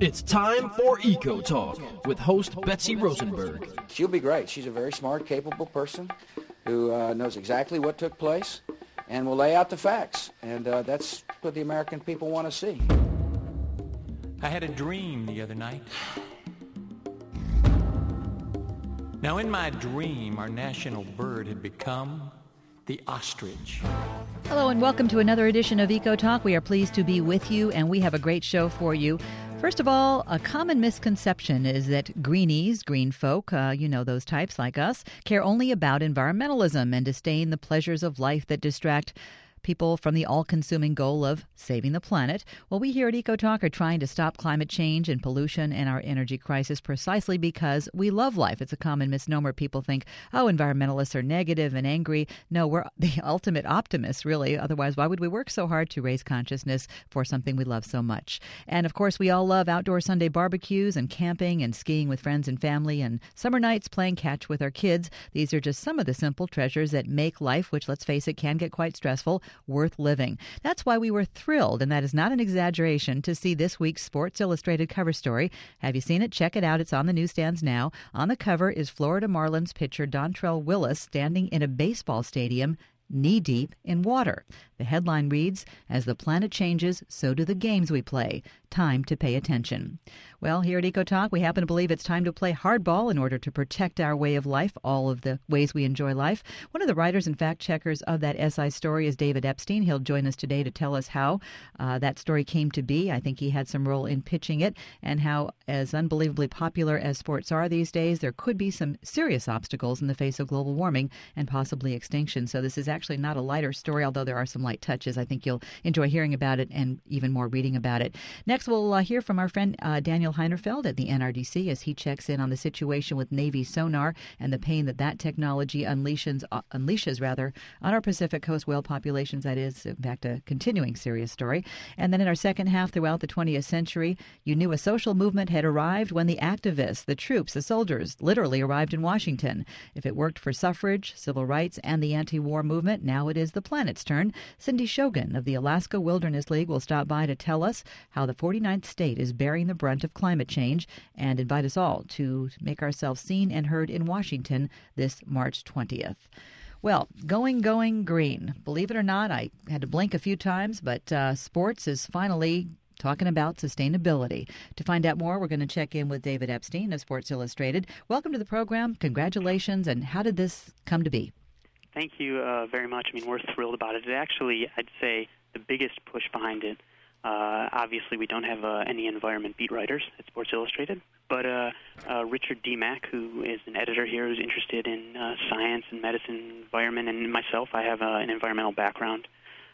It's time for Eco Talk with host Betsy Rosenberg. She'll be great. She's a very smart, capable person who knows exactly what took place and will lay out the facts. And that's what the American people want to see. I had a dream the other night. Now, in my dream, our national bird had become the ostrich. Hello and welcome to another edition of Eco Talk. We are pleased to be with you, and we have a great show for you. First of all, a common misconception is that greenies, green folk, those types like us, care only about environmentalism and disdain the pleasures of life that distract people from the all-consuming goal of saving the planet. Well, we here at Eco Talk are trying to stop climate change and pollution and our energy crisis precisely because we love life. It's a common misnomer. People think, environmentalists are negative and angry. No, we're the ultimate optimists, really. Otherwise, why would we work so hard to raise consciousness for something we love so much? And, of course, we all love outdoor Sunday barbecues and camping and skiing with friends and family and summer nights playing catch with our kids. These are just some of the simple treasures that make life, which, let's face it, can get quite stressful, worth living. That's why we were thrilled, and that is not an exaggeration, to see this week's Sports Illustrated cover story. Have you seen it? Check it out. It's on the newsstands now. On the cover is Florida Marlins pitcher Dontrelle Willis standing in a baseball stadium knee-deep in water. The headline reads, "As the planet changes, so do the games we play. Time to pay attention." Well, here at Eco Talk, we happen to believe it's time to play hardball in order to protect our way of life, all of the ways we enjoy life. One of the writers and fact-checkers of that SI story is David Epstein. He'll join us today to tell us how that story came to be. I think he had some role in pitching it, and how, as unbelievably popular as sports are these days, there could be some serious obstacles in the face of global warming and possibly extinction. So this is actually not a lighter story, although there are some light touches. I think you'll enjoy hearing about it and even more reading about it. Next, we'll hear from our friend Daniel Heinerfeld at the NRDC as he checks in on the situation with Navy sonar and the pain that technology unleashes on our Pacific Coast whale populations. That is, in fact, a continuing serious story. And then in our second half, throughout the 20th century, you knew a social movement had arrived when the activists, the troops, the soldiers literally arrived in Washington. If it worked for suffrage, civil rights, and the anti-war movement, now it is the planet's turn. Cindy Shogun of the Alaska Wilderness League will stop by to tell us how the 49th state is bearing the brunt of climate change and invite us all to make ourselves seen and heard in Washington this March 20th. Well, going green. Believe it or not, I had to blink a few times, but sports is finally talking about sustainability. To find out more, we're going to check in with David Epstein of Sports Illustrated. Welcome to the program. Congratulations. And how did this come to be? Thank you very much. I mean, we're thrilled about it. It actually, I'd say, the biggest push behind it. Obviously, we don't have any environment beat writers at Sports Illustrated, but Richard D. Mack, who is an editor here who's interested in science and medicine, environment, and myself, I have an environmental background.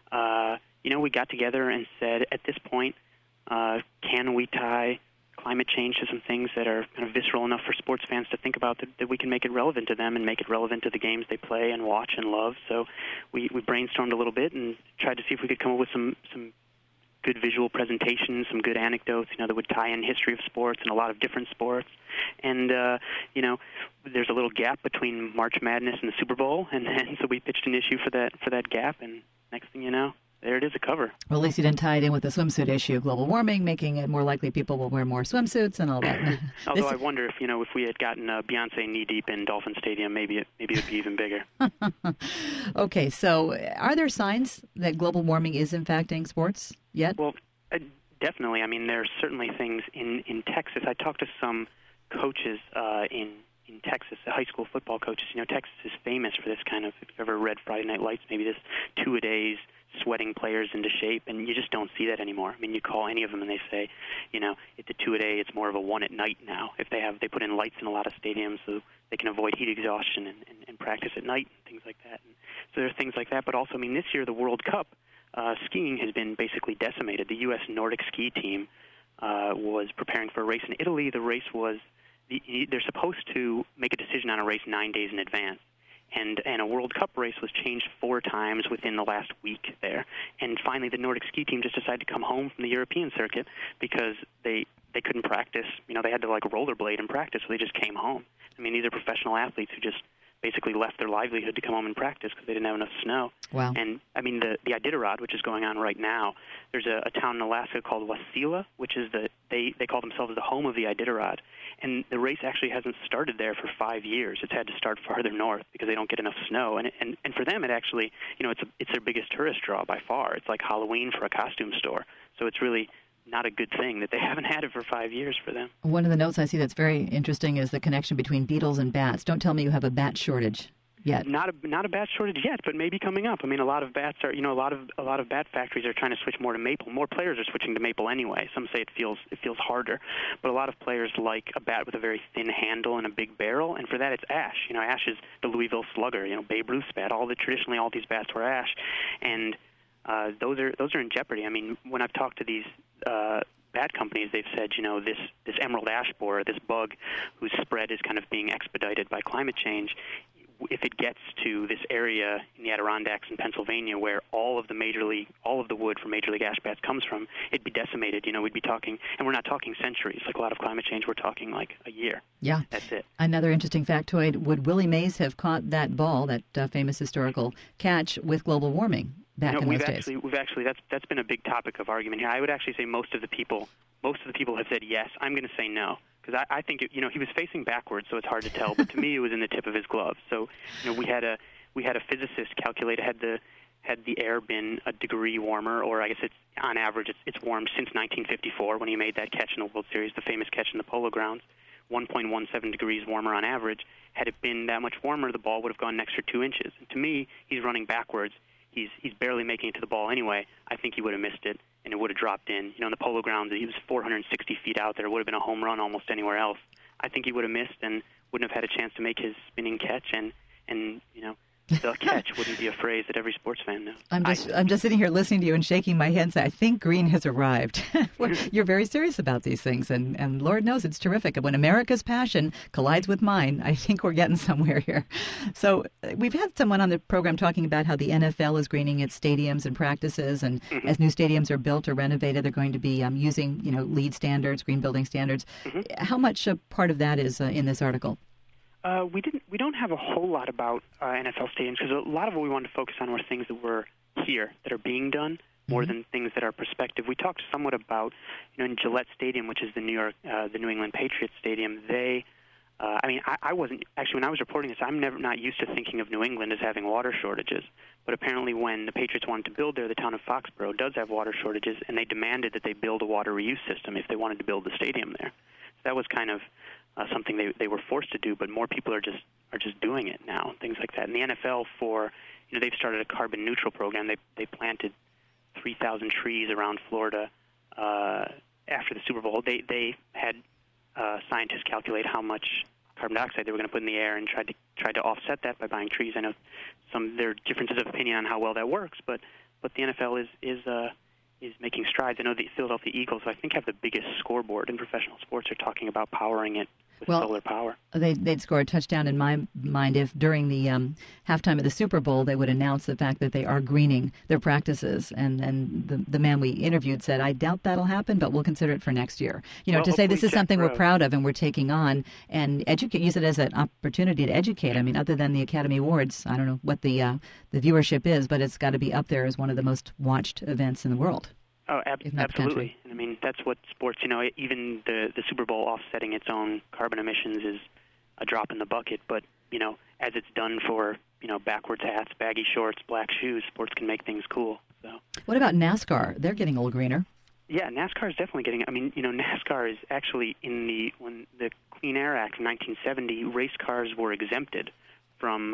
We got together and said, at this point, can we tie climate change to some things that are kind of visceral enough for sports fans to think about, that we can make it relevant to them and make it relevant to the games they play and watch and love. So we brainstormed a little bit and tried to see if we could come up with some good visual presentations, some good anecdotes, that would tie in history of sports and a lot of different sports. And, there's a little gap between March Madness and the Super Bowl, and so we pitched an issue for that gap, and next thing you know, there it is, a cover. Well, at least you didn't tie it in with the swimsuit issue, global warming, making it more likely people will wear more swimsuits and all that. Although I wonder if we had gotten Beyonce knee-deep in Dolphin Stadium, maybe it would be even bigger. Okay, so are there signs that global warming is impacting sports yet? Well, definitely. I mean, there are certainly things in Texas. I talked to some coaches in Texas, the high school football coaches. Texas is famous for this kind of, if you've ever read Friday Night Lights, maybe this two-a-days sweating players into shape, and you just don't see that anymore. I mean, you call any of them and they say, it's a two-a-day, it's more of a one at night now. If they put in lights in a lot of stadiums so they can avoid heat exhaustion and practice at night and things like that. And so there are things like that, but also, this year the World Cup, skiing has been basically decimated. The U.S. Nordic ski team was preparing for a race in Italy. The race was, they're supposed to make a decision on a race 9 days in advance. And a World Cup race was changed 4 times within the last week there. And finally, the Nordic ski team just decided to come home from the European circuit because they couldn't practice. They had to rollerblade and practice, so they just came home. These are professional athletes who just basically left their livelihood to come home and practice because they didn't have enough snow. Wow. And, I mean, the Iditarod, which is going on right now, there's a town in Alaska called Wasilla, which is they call themselves the home of the Iditarod. And the race actually hasn't started there for 5 years. It's had to start farther north because they don't get enough snow. And for them, it actually, it's their biggest tourist draw by far. It's like Halloween for a costume store. So it's really not a good thing that they haven't had it for 5 years for them. One of the notes I see that's very interesting is the connection between beetles and bats. Don't tell me you have a bat shortage yet. Not a bat shortage yet, but maybe coming up. I mean, a lot of bats are, a lot of bat factories are trying to switch more to maple. More players are switching to maple anyway. Some say it feels harder, but a lot of players like a bat with a very thin handle and a big barrel, and for that it's ash. Ash is the Louisville Slugger, Babe Ruth's bat. Traditionally all these bats were ash, and those are in jeopardy. I mean, when I've talked to these bat companies, they've said, this emerald ash borer, this bug whose spread is kind of being expedited by climate change, if it gets to this area in the Adirondacks in Pennsylvania where all of the wood from Major League ash bats comes from, it'd be decimated. We'd be talking, and we're not talking centuries. Like a lot of climate change, we're talking like a year. Yeah. That's it. Another interesting factoid, would Willie Mays have caught that ball, that famous historical catch, with global warming back in those days? We've actually, that's been a big topic of argument here. I would actually say most of the people have said yes. I'm going to say no. Because I think he was facing backwards, so it's hard to tell. But to me, it was in the tip of his glove. So, we had a physicist calculate had the air been a degree warmer, or I guess it's on average it's warmed since 1954 when he made that catch in the World Series, the famous catch in the Polo Grounds, 1.17 degrees warmer on average. Had it been that much warmer, the ball would have gone an extra 2 inches. And to me, he's running backwards. He's barely making it to the ball anyway. I think he would have missed it, and it would have dropped in. In the Polo Grounds, he was 460 feet out there. It would have been a home run almost anywhere else. I think he would have missed and wouldn't have had a chance to make his spinning catch, and the catch wouldn't be a phrase that every sports fan knows. I'm just sitting here listening to you and shaking my head and say, I think green has arrived. You're very serious about these things, and Lord knows it's terrific. When America's passion collides with mine, I think we're getting somewhere here. So we've had someone on the program talking about how the NFL is greening its stadiums and practices, and as new stadiums are built or renovated, they're going to be using LEED standards, green building standards. How much a part of that is in this article? We don't have a whole lot about NFL stadiums because a lot of what we wanted to focus on were things that were here, that are being done, more than things that are prospective. We talked somewhat about, in Gillette Stadium, which is the New England Patriots stadium. I wasn't actually, when I was reporting this, I'm not used to thinking of New England as having water shortages. But apparently, when the Patriots wanted to build there, the town of Foxborough does have water shortages, and they demanded that they build a water reuse system if they wanted to build the stadium there. So that was kind of something they were forced to do, but more people are just doing it now, things like that. And the NFL, they've started a carbon neutral program. They planted 3,000 trees around Florida after the Super Bowl. They had scientists calculate how much carbon dioxide they were going to put in the air and tried to offset that by buying trees. I know there are differences of opinion on how well that works, but the NFL is making strides. I know the Philadelphia Eagles, I think, have the biggest scoreboard in professional sports. Are talking about powering it with solar power. They'd score a touchdown in my mind if during the halftime of the Super Bowl they would announce the fact that they are greening their practices. And the man we interviewed said, I doubt that'll happen, but we'll consider it for next year. To say this is something we're proud of and we're taking on and use it as an opportunity to educate. I mean, other than the Academy Awards, I don't know what the viewership is, but it's got to be up there as one of the most watched events in the world. Oh, absolutely. I mean, that's what sports, even the Super Bowl offsetting its own carbon emissions is a drop in the bucket. But, as it's done for, backwards hats, baggy shorts, black shoes, sports can make things cool. So. What about NASCAR? They're getting a little greener. Yeah, NASCAR is definitely getting, NASCAR is actually when the Clean Air Act in 1970, race cars were exempted from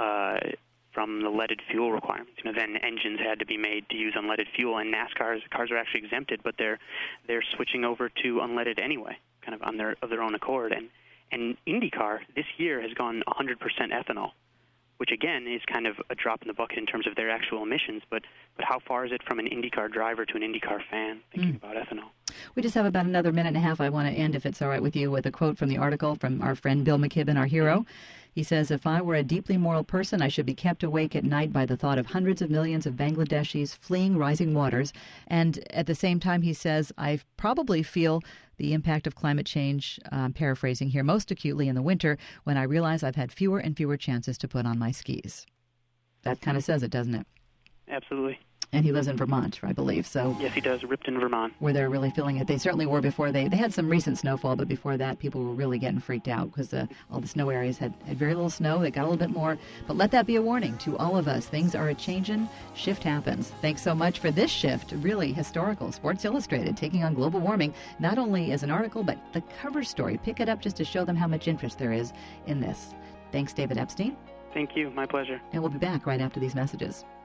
the leaded fuel requirements. Then engines had to be made to use unleaded fuel, and NASCAR's cars are actually exempted, but they're switching over to unleaded anyway, kind of of their own accord. And IndyCar this year has gone 100% ethanol, which again is kind of a drop in the bucket in terms of their actual emissions. But how far is it from an IndyCar driver to an IndyCar fan thinking about ethanol? We just have about another minute and a half. I want to end, if it's all right with you, with a quote from the article from our friend Bill McKibben, our hero. He says, if I were a deeply moral person, I should be kept awake at night by the thought of hundreds of millions of Bangladeshis fleeing rising waters. And at the same time, he says, I probably feel the impact of climate change, paraphrasing here, most acutely in the winter when I realize I've had fewer and fewer chances to put on my skis. That kind of says it, doesn't it? Absolutely. And he lives in Vermont, I believe. So yes, he does. Ripton, Vermont. Where they're really feeling it. They certainly were before they had some recent snowfall, but before that, people were really getting freaked out because all the snow areas had very little snow. They got a little bit more. But let that be a warning to all of us. Things are a-changing. Shift happens. Thanks so much for this shift. Really historical. Sports Illustrated taking on global warming, not only as an article, but the cover story. Pick it up just to show them how much interest there is in this. Thanks, David Epstein. Thank you. My pleasure. And we'll be back right after these messages.